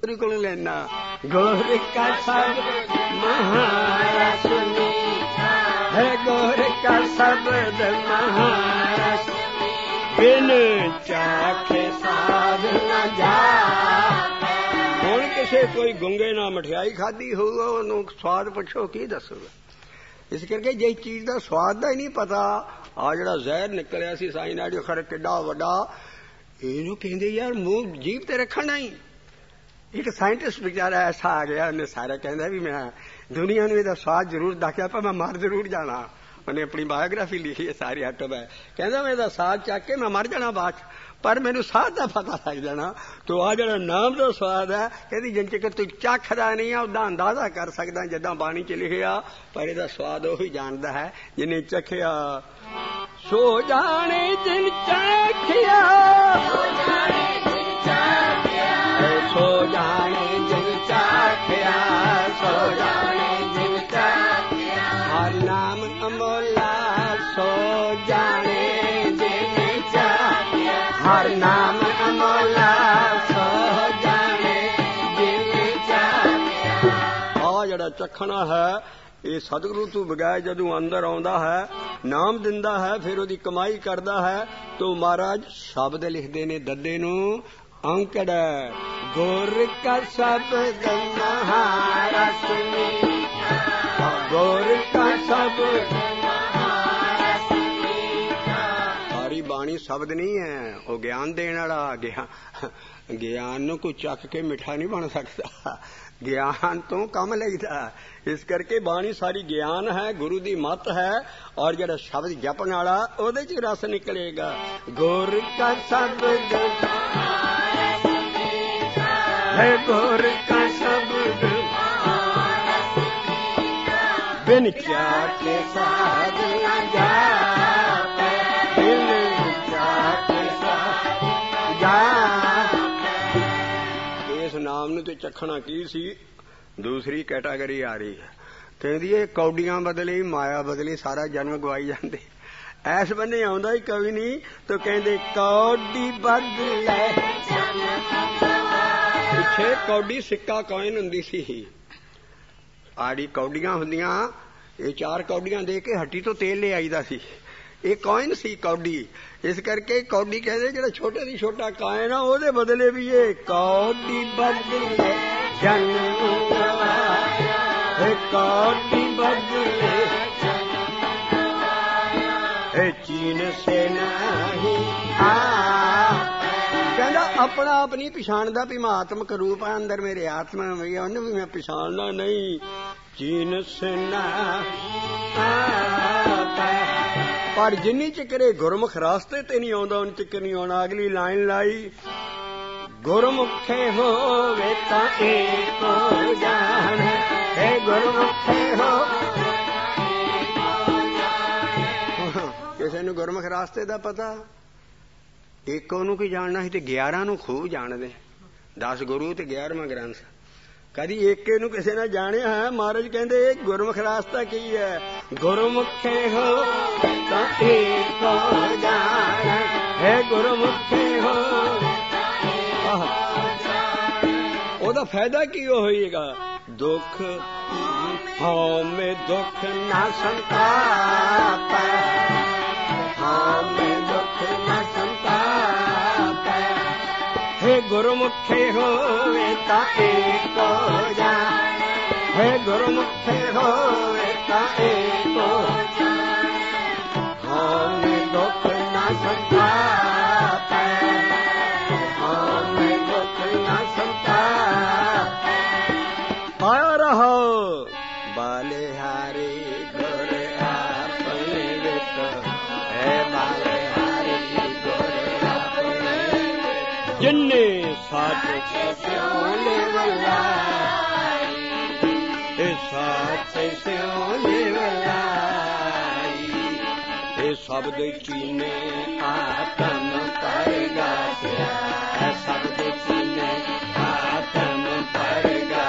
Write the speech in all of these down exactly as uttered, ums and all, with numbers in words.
पुत्री को लेना। गोर का शब्द महारस मीठा है, गोर का शब्द महारस बिन चाखे साध न जापै। हुण किसे कोई गुंगे ना मठियाई खाधी होਊਗਾ ਉਹਨੂੰ ਸਵਾਦ ਪੁੱਛੋ ਕੀ ਦੱਸੂਗਾ। ਇਸ ਕਰਕੇ ਜੇ ਚੀਜ਼ ਦਾ ਸਵਾਦ ਦਾ ਹੀ ਨਹੀਂ ਪਤਾ, ਆ ਜਿਹੜਾ ਜ਼ਹਿਰ ਨਿਕਲਿਆ ਸੀ ਸਾਈਨਾਈਡ ਖਰੇ ਕਿੱਡਾ ਵੱਡਾ, ਇਹਨੂੰ ਕਹਿੰਦੇ ਯਾਰ ਮੂੰਹ ਜੀਭ ਤੇ ਰੱਖਣਾ ਹੀ। ਇੱਕ ਸਾਇੰਟਿਸਟ ਵਿਚਾਰਾ ਐਸਾ ਆ ਗਿਆ, ਉਹਨੇ ਸਾਰਾ ਕਹਿੰਦਾ ਵੀ ਮੈਂ ਦੁਨੀਆ ਨੂੰ ਇਹਦਾ ਸਵਾਦ ਜ਼ਰੂਰ ਦੱਸਿਆ ਪਰ ਮੈਂ ਮਰ ਜ਼ਰੂਰ ਜਾਣਾ। ਉਹਨੇ ਆਪਣੀ ਬਾਇਓਗ੍ਰਾਫੀ ਲਿਖੀ ਹੈ ਸਾਰੀ ਆਟੋਬਾਇ, ਕਹਿੰਦਾ ਮੈਂ ਇਹਦਾ ਸਾਥ ਚੱਕ ਕੇ ਮੈਂ ਮਰ ਜਾਣਾ ਬਾਅਦ ਚ, ਪਰ ਮੈਨੂੰ ਸਾਥ ਦਾ ਪਤਾ ਲੱਗ ਜਾਣਾ। ਤੋ ਆ ਜਿਹੜਾ ਨਾਮ ਦਾ ਸਵਾਦ ਹੈ, ਕਹਿੰਦੀ ਜਿੰਨ ਚਿਰ ਤੂੰ ਚੱਖਦਾ ਨਹੀਂ ਆ ਉਹਦਾ ਅੰਦਾਜ਼ਾ ਕਰ ਸਕਦਾ ਜਿੱਦਾਂ ਬਾਣੀ ਚ ਲਿਖਿਆ, ਪਰ ਇਹਦਾ ਸਵਾਦ ਉਹੀ ਜਾਣਦਾ ਹੈ ਜਿਹਨੇ ਚੱਖਿਆ। ਸੋ ਜਾਣੇ ਜਿਨ ਚੱਖਿਆ, ਸੋ ਜਾਣੇ ਜਿਨ ਚੱਖਿਆ, ਸੋ ਜਾਣੇ ਜਿਨ ਚੱਖਿਆ, ਸੋ ਜਾਣੇ ਜਿਨ ਚੱਖਿਆ ਹਰ ਨਾਮ ਅਮੋਲਾ। ਸੋ ਜਾਣੇ ਜਿਨ ਚੱਖਿਆ ਹਰ ਨਾਮ ਅਮੋਲਾ, ਸੋ ਜਾਣੇ ਜਿਨ ਚੱਖਿਆ। ਆ ਜਿਹੜਾ ਚੱਖਣਾ ਹੈ ਇਹ ਸਤਿਗੁਰੂ ਤੋਂ ਬਗੈਰ ਜਦੋਂ ਅੰਦਰ ਆਉਂਦਾ ਹੈ, ਨਾਮ ਦਿੰਦਾ ਹੈ, ਫਿਰ ਉਹਦੀ ਕਮਾਈ ਕਰਦਾ ਹੈ। ਤੋ ਮਹਾਰਾਜ ਸ਼ਬਦ ਲਿਖਦੇ ਨੇ ਦੱਦੇ ਨੂੰ ਅੰਕੜ, ਗੁਰ ਕਾ ਸ਼ਬਦ ਮਹਾਰਸ ਮੀਠਾ, ਗੁਰ ਕਾ ਸ਼ਬਦ ਮਹਾਰਸ ਮੀਠਾ। ਸਾਰੀ ਬਾਣੀ ਸ਼ਬਦ ਨਹੀਂ ਹੈ, ਉਹ ਗਿਆਨ ਦੇਣ ਵਾਲਾ। ਗਿਆਨ ਗਿਆਨ ਨੂੰ ਕੋਈ ਚੱਕ ਕੇ ਮਿੱਠਾ ਨਹੀਂ ਬਣ ਸਕਦਾ, ਗਿਆਨ ਤੋਂ ਕੰਮ ਲਈਦਾ। ਇਸ ਕਰਕੇ ਬਾਣੀ ਸਾਰੀ ਗਿਆਨ ਹੈ, ਗੁਰੂ ਦੀ ਮੱਤ ਹੈ, ਔਰ ਜਿਹੜਾ ਸ਼ਬਦ ਜਪਣ ਵਾਲਾ ਉਹਦੇ ਚ ਰਸ ਨਿਕਲੇਗਾ। ਗੁਰ ਕਾ ਸ਼ਬਦ ਹੈ, ਗੁਰ ਕਾ ਸ਼ਬਦ ਬਿਨ ਚਾਖੇ ਸਾਧ ਨ ਜਾਪੈ, ਬਿਨ ਚਾਖੇ ਸਾਧ ਜਾਪੈ। ਇਸ ਨਾਮ ਨੂੰ ਤੇ ਚੱਖਣਾ ਕੀ ਸੀ? ਦੂਸਰੀ ਕੈਟਾਗਰੀ ਆ ਰਹੀ ਹੈ, ਕਹਿੰਦੀ ਇਹ ਕੌਡੀਆਂ ਬਦਲੀ, ਮਾਇਆ ਬਦਲੀ, ਸਾਰਾ ਜਨਮ ਗਵਾਈ ਜਾਂਦੇ। ਐਸ ਬੰਨੇ ਆਉਂਦਾ ਹੀ ਕੋਈ ਨਹੀਂ, ਤਾਂ ਕਹਿੰਦੇ ਕੌਡੀ ਬਦਲੇ। ਪਿੱਛੇ ਕੌਡੀ ਸਿੱਕਾ ਕੋਇਨ ਹੁੰਦੀ ਸੀ, ਆੜੀ ਕੌਡੀਆਂ ਹੁੰਦੀਆਂ, ਇਹ ਚਾਰ ਕੌਡੀਆਂ ਦੇ ਕੇ ਹੱਟੀ ਤੋਂ ਤੇਲ ਲੈ ਆਈਦਾ ਸੀ, ਇਹ ਕੋਇਨ ਸੀ ਕੌਡੀ। ਇਸ ਕਰਕੇ ਕੌਡੀ ਕਹਿੰਦੇ ਜਿਹੜਾ ਛੋਟੇ ਦੀ ਛੋਟਾ ਕਾਇਨ ਆ ਉਹਦੇ ਬਦਲੇ ਵੀ ਇਹ ਕੌਡੀ ਬਦਲੇ ਜਨਮ ਗਵਾਇਆ, ਇਹ ਕੌਡੀ ਬਦਲੇ ਇਹ ਚੀਨ ਸੇ ਨਹੀਂ ਆ। ਕਹਿੰਦਾ ਆਪਣਾ ਆਪ ਨਹੀਂ ਪਛਾਣਦਾ ਵੀ ਮੈਂ ਆਤਮਕ ਰੂਪ ਆ, ਅੰਦਰ ਮੇਰੇ ਆਤਮਾ ਵੀ ਉਹਨੂੰ ਵੀ ਮੈਂ ਪਛਾਣਨਾ ਨਹੀਂ। ਚੀਨ ਸੇ ਨਹੀਂ ਆ, ਪਰ ਜਿੰਨੀ ਚਿਕਰੇ ਗੁਰਮੁਖ ਰਾਸਤੇ ਤੇ ਨਹੀਂ ਆਉਂਦਾ ਉਨ ਚਿਕਰ ਨਹੀਂ ਆਉਣਾ। ਅਗਲੀ ਲਾਈਨ ਲਾਈ, ਗੁਰਮੁਖੇ ਹੋਵੇ ਤਾਂ ਏਕੋ ਜਾਣ ਹੈ, ਗੁਰਮੁਖੇ ਹੋ। ਕਿਸੇ ਨੂੰ ਗੁਰਮੁਖ ਰਾਸਤੇ ਦਾ ਪਤਾ, ਏਕੋ ਨੂੰ ਕੀ ਜਾਣਨਾ ਸੀ ਤੇ ਗਿਆਰਾਂ ਨੂੰ ਖੂਬ ਜਾਣਦੇ, ਦਸ ਗੁਰੂ ਤੇ ਗਿਆਰਵਾਂ ਗ੍ਰੰਥ। ਕਦੀ ਏਕੇ ਨੂੰ ਕਿਸੇ ਨੇ ਜਾਣਿਆ ਹੈ? ਮਹਾਰਾਜ ਕਹਿੰਦੇ ਇਹ ਗੁਰਮੁਖ ਰਾਸਤਾ ਕੀ ਹੈ? ਗੁਰਮੁਖੇ ਹੋ ਤਾਂ ਏਕੋ ਜਾਣ ਹੈ, ਗੁਰਮੁਖੇ ਹੋ। ਉਹਦਾ ਫਾਇਦਾ ਕੀ ਹੋਏਗਾ? ਦੁੱਖ ਹਉਮੈ ਦੁੱਖ ਨਾ ਸੰਤਾਪੈ, ਹਉਮੈ ਦੁੱਖ ਨਾ ਸੰਤਾਪੈ। हे गुरुमुखे होवे ता एको जान, हे गुरुमुखे होवे ता एको जान। हमें दुख न संतापै, हमें दुख न संतापै। आया रहो बलिहारी गुर आपने वित है, बलिहारी गुर आपने जिन्ने साथ सोने वाला, साथ सोने वाला। ये शब्द चीने आत्म परगा, शब्द चीने आत्म परगा।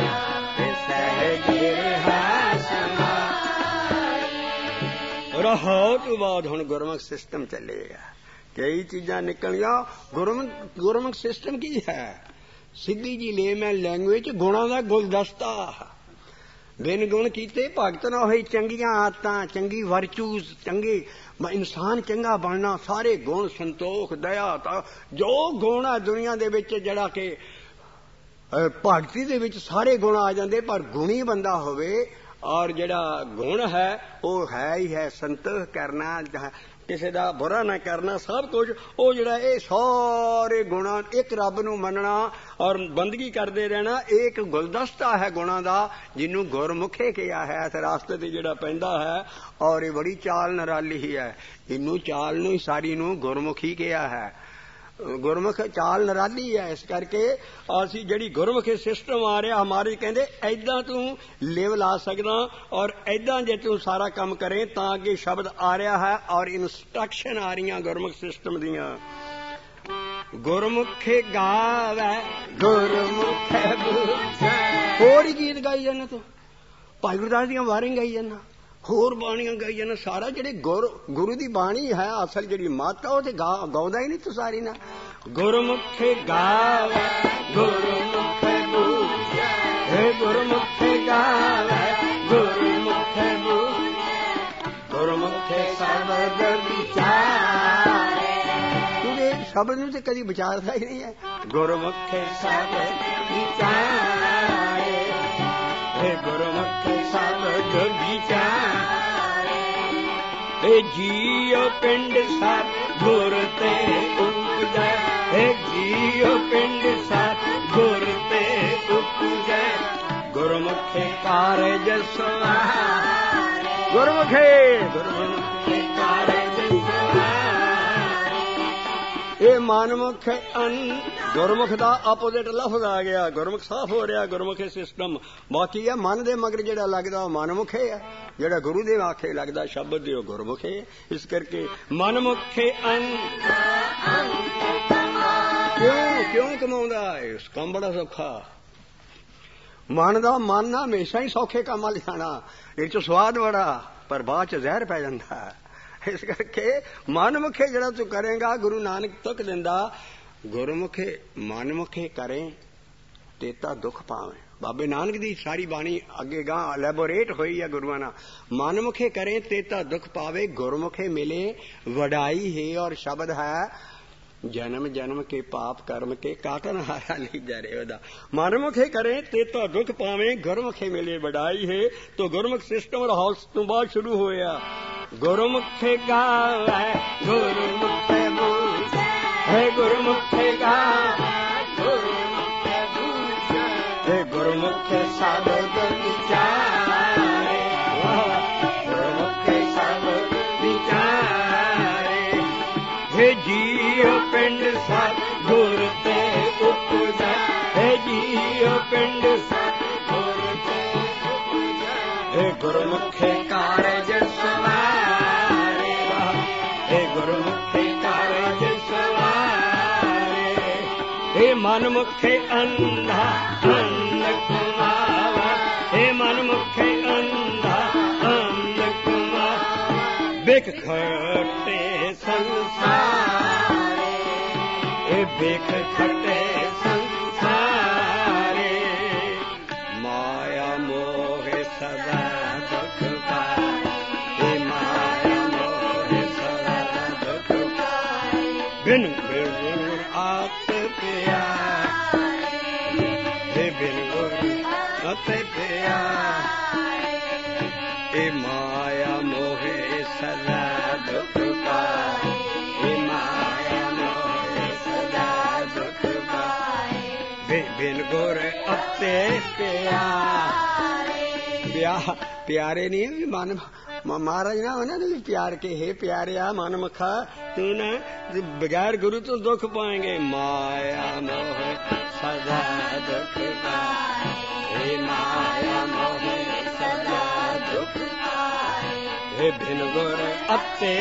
रहो तो बाद हुण गुरमुख सिस्टम चलेगा। कई चीज़ां निकलियां। गुरमुख गुरमुख सिस्टम की है? ਸਿੱਧੀ ਜੀ ਲੇਮੈਨ ਲੈਂਗੁਏਜ ਗੁਣਾਂ ਦਾ ਗੁਲਦਸਤਾ। ਬਿਨ ਗੁਣ ਕੀਤੇ ਭਗਤ ਨਾ ਹੋਈ। ਚੰਗੀਆਂ ਆਦਤਾਂ, ਚੰਗੀ ਵਰਚੂਜ਼, ਚੰਗੇ ਇਨਸਾਨ ਚੰਗਾ ਬਣਨਾ, ਸਾਰੇ ਗੁਣ, ਸੰਤੋਖ, ਦਇਆ, ਤਾਂ ਜੋ ਗੁਣ ਆ ਦੁਨੀਆ ਦੇ ਵਿੱਚ, ਜਿਹੜਾ ਕਿ ਭਗਤੀ ਦੇ ਵਿੱਚ ਸਾਰੇ ਗੁਣ ਆ ਜਾਂਦੇ, ਪਰ ਗੁਣੀ ਬੰਦਾ ਹੋਵੇ। ਔਰ ਜਿਹੜਾ ਗੁਣ ਹੈ ਉਹ ਹੈ ਹੀ ਹੈ ਸੰਤੋਖ ਕਰਨਾ, ਕਿਸੇ ਦਾ ਬੁਰਾ ਨਾ ਕਰਨਾ, ਸਭ ਕੁਝ ਉਹ ਜਿਹੜਾ ਇਹ ਸਾਰੇ ਗੁਣਾਂ, ਇੱਕ ਰੱਬ ਨੂੰ ਮੰਨਣਾ ਔਰ ਬੰਦਗੀ ਕਰਦੇ ਰਹਿਣਾ, ਇਹ ਇੱਕ ਗੁਲਦਸਤਾ ਹੈ ਗੁਣਾਂ ਦਾ, ਜਿਹਨੂੰ ਗੁਰਮੁਖੇ ਕਿਹਾ ਹੈ। ਇਸ ਰਾਸਤੇ ਤੇ ਜਿਹੜਾ ਪੈਂਦਾ ਹੈ, ਔਰ ਇਹ ਬੜੀ ਚਾਲ ਨਿਰਾਲੀ ਹੀ ਹੈ। ਇਹਨੂੰ ਚਾਲ ਨੂੰ ਹੀ ਸਾਰੀ ਨੂੰ ਗੁਰਮੁਖੀ ਕਿਹਾ ਹੈ। ਗੁਰਮੁਖ ਚਾਲ ਨਿਰਾਲੀ ਹੈ। ਇਸ ਕਰਕੇ ਅਸੀਂ ਜਿਹੜੀ ਗੁਰਮੁਖੀ ਸਿਸਟਮ ਆ ਰਿਹਾ ਹਮਾਰੇ, ਕਹਿੰਦੇ ਏਦਾਂ ਤੂੰ ਲਿਵ ਲਾ ਸਕਦਾ ਔਰ ਏਦਾਂ ਜੇ ਤੂੰ ਸਾਰਾ ਕੰਮ ਕਰੇ ਤਾਂ ਅੱਗੇ ਸ਼ਬਦ ਆ ਰਿਹਾ ਹੈ ਔਰ ਇਨਸਟਰਕਸ਼ਨ ਆ ਰਹੀਆਂ ਗੁਰਮੁਖ ਸਿਸਟਮ ਦੀਆਂ। ਗੁਰਮੁਖੇ ਗਾਵੇ ਗੁਰਮੁਖੇ ਬੁਝੈ, ਹੋਰ ਹੀ ਗੀਤ ਗਾਈ ਜਾਂਦਾ ਤੂੰ, ਭਾਈ ਗੁਰਦਾਸ ਦੀਆਂ ਵਾਰੀਆਂ ਗਾਈ ਜਾਂਦਾ, ਹੋਰ ਬਾਣੀਆਂ ਗਾਈ ਜਾਂਦਾ। ਸਾਰਾ ਜਿਹੜੇ ਗੁਰ ਗੁਰੂ ਦੀ ਬਾਣੀ ਹੈ ਅਸਲ ਜਿਹੜੀ ਮਾਤਾ, ਉਹ ਤੇ ਗਾਉਂਦਾ ਹੀ ਨਹੀਂ ਤੂੰ ਸਾਰੀ ਨਾ। ਗੁਰਮੁਖੇ ਗਾਵੇ ਗੁਰਮੁਖੇ ਬੁਝੈ, ਹੇ ਗੁਰਮੁਖੇ ਗਾਵੇ ਗੁਰਮੁਖੇ ਬੁਝੈ, ਗੁਰਮੁਖੇ ਸ਼ਬਦ ਵਿਚਾਰੇ। ਤੂੰ ਇਹ ਸ਼ਬਦ ਨੂੰ ਤੇ ਕਦੀ ਵਿਚਾਰਦਾ ਹੀ ਨਹੀਂ ਹੈ। ਗੁਰਮੁਖੇ ਸ਼ਬਦ ਵਿਚਾਰੇ, ਹੇ ਗੁਰਮੁਖੇ ਸ਼ਬਦ ਵਿਚਾਰੇ, हे जियो पिंड सत गुर ते उपजै, हे जियो पिंड सत गुर ते उपजै, गुरमुखे कारज सवारे, गुरमुखे गुरमुखे कारज सवारे। ये मनमुख अन गुरमुख का अपोजिट लफ्ज आ गया, गुरमुख साफ हो रहा गुरमुखे सिस्टम। बाकी है मन दे मगर जेड़ा लगदा मनमुखे है, जेड़ा गुरु दे आखे लगदा शब्द दे गुरमुखे है। इस करके मनमुखे अन क्यों क्यों कमाउंदा है, उस काम बड़ा सौखा। मन दा मन हमेशा ही सौखे काम वाल जाना, इस स्वाद बड़ा पर बाद च जहर पै जांदा है। इस करके मनमुखे जेड़ा तू करेगा, गुरु नानक तुक दिंदा, गुरमुखे मनमुखे करें तेता दुख पावे। बाबे नानक दी सारी बाणी अगे गां एलैबोरेट हुई है गुरुआं नाल। मनमुखे करें तेता दुख पावे, गुरमुखे मिले वडाई है। और शब्द है जन्म जन्म के पाप कर्म के काटन हारा नहीं जा रहे। मनमुखे करें तेता दुख पावे, गुरमुखे मिले वडाई है। तो गुरमुख सिस्टम और हाउस तो बाद शुरू होया। गुरमुखे गावे गुरमुखे बूझे, हे गुरमुखे गावे गुरमुखे बूझे, हे गुरमुखे शब्द विचारे, गुरमुखे शब्द विचारे, हे जियो पिंड सत गुर ते उपजै, हे जियो पिंड सत गुर ते उपजै, हे गुरमुखे कारज सवारे, हे गुरमुखे कारज सवारे, हे मनमुखे अंधा अंध कुमावा, हे मनमुखे अंधा अंध कुमावा, बिख खटे संसारे, हे बिख खटे संसारे, माया मोह सदा दुख पाए, हे माया मोह सदा दुख पाए, बिन गुरु आत प्यारे, हे बिन गुरु आत प्यारे, हे माया मोह सदा दुख पाए, हे माया मोह सदा दुख पाए, बिन गुर अते प्यारे। प्यार प्यारे नहीं है मन महाराज ना उन्होंने भी प्यार के हे प्यारे आ मन मखा तू ना बगैर गुरु तो दुख पाएंगे। माया मोह सदा दुख पाए, हे माया मोह सदा दुख पाए, हे बिन गुर अते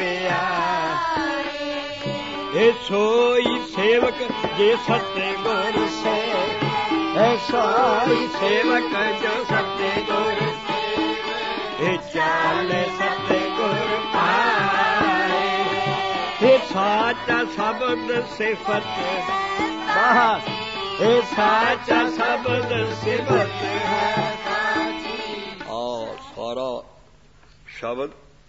प्यारे, हे सोई सेवक जे सत्य गुर से, हे सोई सेवक जो सत्य गुर से, हे चाले सत्य गुर पाए, हे साचा शब्द सिफत ਇਹ ਸਾਚਾ ਸ਼ਬਦ ਸਿਫਤ ਹੈ ਆ ਸਾਰਾ ਸ਼ਬਦ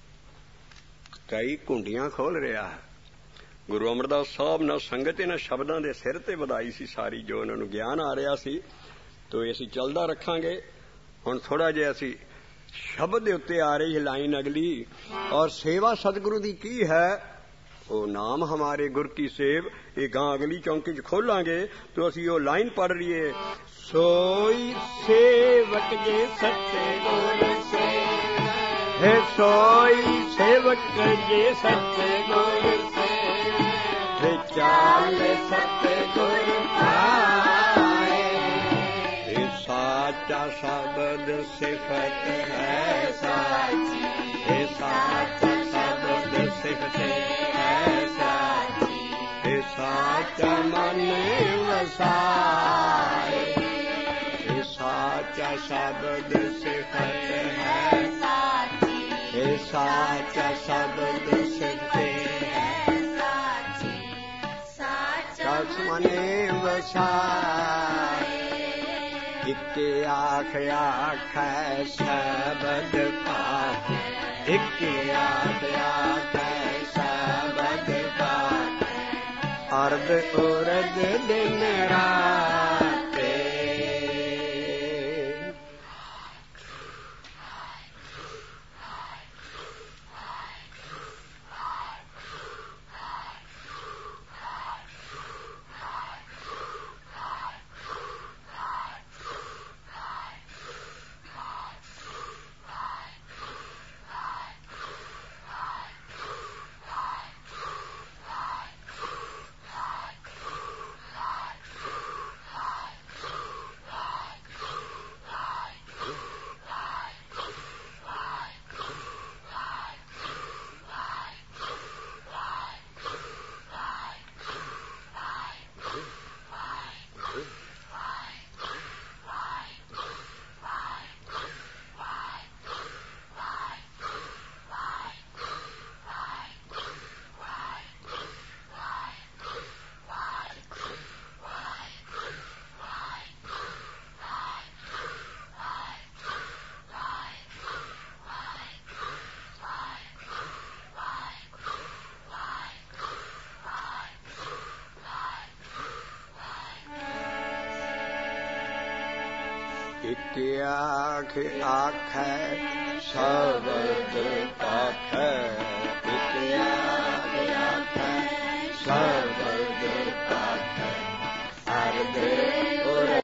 ਕਈ ਕੁੰਡੀਆਂ ਖੋਲ ਰਿਹਾ ਹੈ। ਗੁਰੂ ਅਮਰਦਾਸ ਸਾਹਿਬ ਨਾਲ ਸੰਗਤ ਇਹਨਾਂ ਸ਼ਬਦਾਂ ਦੇ ਸਿਰ ਤੇ ਵਧਾਈ ਸੀ ਸਾਰੀ, ਜੋ ਉਹਨਾਂ ਨੂੰ ਗਿਆਨ ਆ ਰਿਹਾ ਸੀ। ਤੋ ਅਸੀਂ ਚੱਲਦਾ ਰੱਖਾਂਗੇ। ਹੁਣ ਥੋੜਾ ਜਿਹਾ ਅਸੀਂ ਸ਼ਬਦ ਦੇ ਉੱਤੇ ਆ ਰਹੀ ਹੈ ਲਾਈਨ ਅਗਲੀ, ਔਰ ਸੇਵਾ ਸਤਿਗੁਰੂ ਦੀ ਕੀ ਹੈ, ਉਹ ਨਾਮ ਹਮਾਰੇ ਗੁਰ ਕੀ ਸੇਵ। ਇਹ ਗਾਂ ਅਗਲੀ ਚੌਂਕੀ ਚ ਖੋਲਾਂਗੇ तो ਅਸੀਂ ਉਹ ਲਾਈਨ ਪੜ ਰਹੀਏ, ਸੋਈ ਸੇਵਕ ਜੇ ਸੱਚੇ ਗੁਰ ਸੇ ਹੈ, ਸੋਈ ਸੇਵਕ ਜੇ ਸੱਚੇ ਗੁਰ ਸੇ ਹੈ, ਚਾਲ ਸੱਚੇ ਗੁਰ ਪਾਏ। ਇਹ ਸਾਚਾ ਸ਼ਬਦ ਸਿਫਤ ਹੈ ਸਾਚੀ, ਇਹ ਸਾਚਾ ਸ਼ਬਦ ਸਿਫਤ ਹੈ ਸਾਚੀ, ਇਹ ਸਾਚਾ ਮਨ ਵਸਾਏ। ਇਹ ਸਾਚਾ ਸ਼ਬਦ ਸਿਫਤ ਹੈ ਸਾਚੀ, ਇਹ ਸਾਚਾ ਸ਼ਬਦ ਸਿਫਤ ਹੈ ਸਾਚੀ, ਸਾਚਾ ਮਨ ਵਸਾਏ। ਇੱਕ ਆਖ ਆਖੈ ਸ਼ਬਦ ਪਾਠ, ਇੱਕ ਆਖ ਆਖੈ ਸ਼ਬਦ ਪਾਠ, ਅਰਧ ਉਰਧ ਦਿਨ ਰਾਤੇ। ਇੱਕ ਆਖ ਆਖੈ ਸ਼ਬਦ ਪਾਖੈ, ਇੱਕ ਆਖ ਆਖੈ ਸ਼ਬਦ ਪਾਖੈ, ਅਰਧ